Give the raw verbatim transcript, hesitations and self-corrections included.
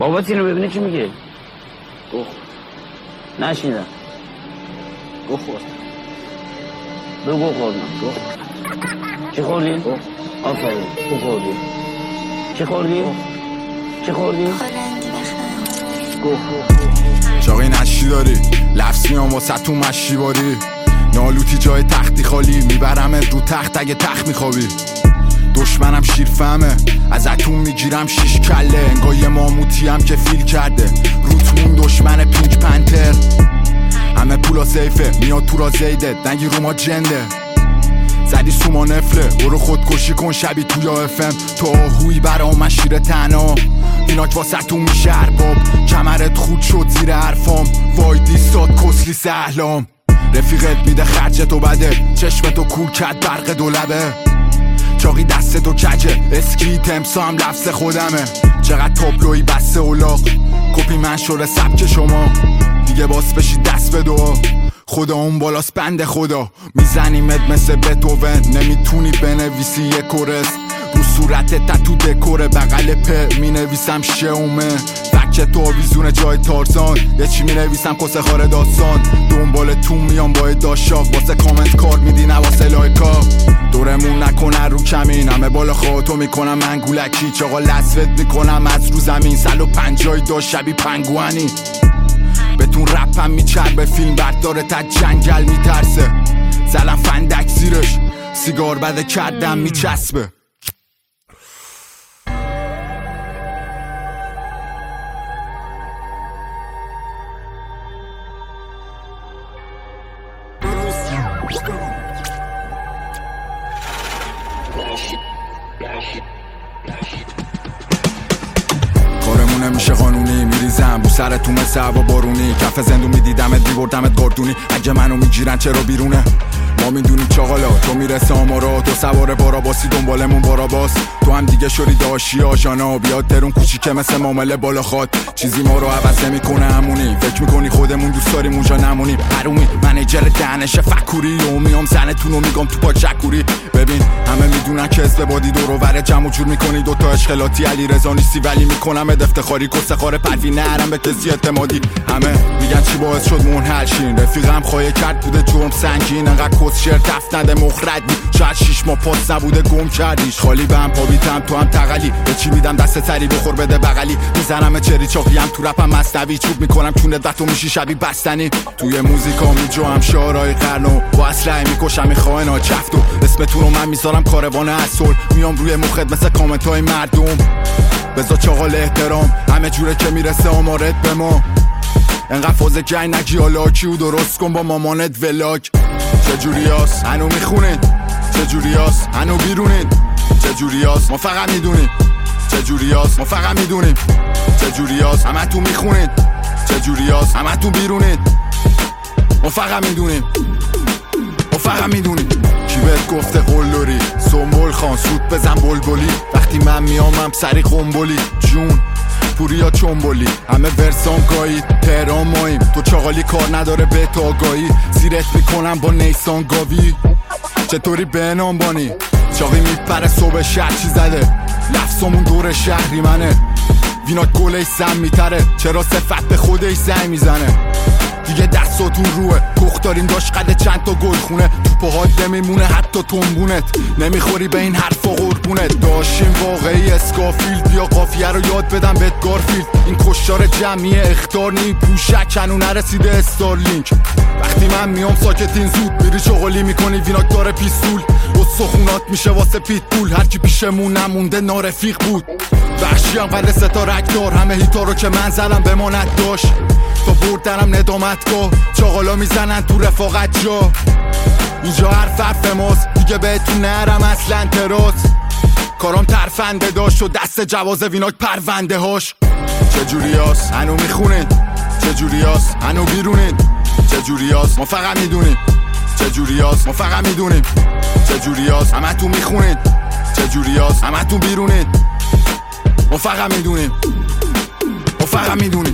بابات اینو ببینه چی میگه؟ گوه نشنیدم. گوه خورد. دو گوه خوردم. گوه چی خوردی؟ گوه آفرین گوه خوردی. چی خوردی؟ چی خوردی؟ گوه چاقی نشی داری لفظ میام واسه تو مشی باری نالوتی جای تختی خالی میبرم رو تخت اگه تخت میخوابی دشمنم شیر فهمه از اتون میگیرم شیش کله انگاه یه ماموتی هم که فیل کرده روتمون دشمن پینک پنتر همه پولا سیفه میاد تو را زیده دنگی رو ما جنده زدی سوما نفله برو خودکشی کن شبی توی افم تو آهوی برا مشیر تنها ایناک واسه تو میشه ارباب کمرت خود شد زیر حرفام وای دیستاد کسلی سهلام رفیقت میده خرجتو بده چشمتو کور کرد برق دولبه چاقی دستتو کجه اسکی تمسا هم لفظ خودمه چقدر تابلوی بسته اولاق کپی من شده سبک شما دیگه باس بشی دست به دعا خدا اون بالاست بند خدا میزنیمت مثل بتوون نمیتونی بنویسی یه کورس رو صورت تتو دکوره بغل په مینویسم شومه فکه تو آویزون جای تارزان یه چی مینویسم کسه خاره داستان دنبال تو میام با داشاق واسه کامنت کار میدی نه واسه لایکا دورمون نکنه رو کمین همه بالا خواهتو میکنم من گولکی چاقا لسوت میکنم از رو زمین سل و پنجای داشت شبی پنگوانی بهتون رپم میچربه فیلم برداره تا جنگل میترسه زلم فندک زیرش سیگار بده کردم میچسبه کارمون نمیشه قانونی میریزم بو سرتون مثل هوا بارونی کف زندون میدیدمت میبردمت گردونی اگه منو میگیرن چرا بیرونه ما میدونیم چاقالا تو میرسه آمارا تو سوار باراباسی دنبالمون باراباس تو هم دیگه شوری داشی آشانا بیاد ترون کوچیکه مثل معامله بالا خواد چیزی ما رو عوض نمیکنه همونی فکر میکنی خودمون دوست داریم اونجا نمونیم حرومی منیجر دهنش فکوری و میام زنتون رو میگم تو پاک شکوری ببین همه میدونن که اسم بادی دور و بر جمع جور میکنی دوتا اشکلاتی علی رضا نیستی ولی میکنم افتخاری کسه خاره پروی نرم به کسی اعتمادی همه میگن چی باعث شد منحل شین رفیقم خواهی کرد بوده جرم سنگین انقدر کس شرط تفت نده مخرج بود شاید شیش ماه پاس نبوده گم کردیش خالی به هم پابیتم تو هم تقلی به چی میدم دست سری بخور بده بغلی میزنم چری چاقی هم تو رپم مصنوی چوب میکنم چونت و تو میشی شبی بستنی توی موزیکا میجوام شعرهای قرنو با اسلحه میکشم میخواهنا چفتو اسمتون رو من میذارم کاروان اصل میام روی مخت مثل کامنت های مردم بذار چاقال احترام همه جوره که میرسه آمارت به ما انقدر فاز جنگ نگی حالا کیو درست کن با مامانت ولاگ چجوری هست هنو میخونید چجوری هست هنو بیرونید چجوری هست ما فقط میدونیم چجوری هست ما فقط میدونیم چجوری هست همه تو میخونید چجوری هست همه تو بیرونید ما فقط میدونیم ما فقط میدونیم کی بهت گفته قلدری سنبول خان سود بزن بلبلی وقتی من میامم سری قنبلی جون پوریا چنبولی همه ورسام گایی تهران ماییم تو چاقالی کار نداره به تاگایی زیرت میکنم با نیسان گاوی چطوری به نام بانی چاقی میپره صبح شهر چی زده لفظمون دور شهری منه وینا گله سم میتره چرا صفت به خودش زنگ میزنه دیگه دستاتون روه کخ داریم داشت قده چند تا گل خونه تو پاهات نمیمونه حتی تنبونت نمیخوری به این حرفا قربونت داشتیم واقعی اسکافیلد یا قافیه رو یاد بدم بهت گارفیلد این کشتار جمعی اختار نی پوشک هنو نرسیده استارلینک وقتی من میام ساکتین زود میری چغلی میکنی ویناک داره پیستول و سخونات میشه واسه پیت پول هرکی پیشمون نمونده نارفیق بود وحشی هم قد ستا رکدار همه هیتا رو که من زدم بماند داشت تا بردنم ندامتگاه چاقالا میزنن تو رفاقت جا اینجا حرف حرف ماست دیگه بهتون نرم اصلا تراس کارام ترفنده داشت و دست جواز ویناک پرونده هاش چجوری هست هنو میخونید چجوری هست هنو بیرونید چجوری هست ما فقط میدونیم چجوری هست ما فقط میدونیم چجوری هست همه تو میخونید چجوری هست همه تو بیرونید ما فقط میدونیم ما فقط میدونیم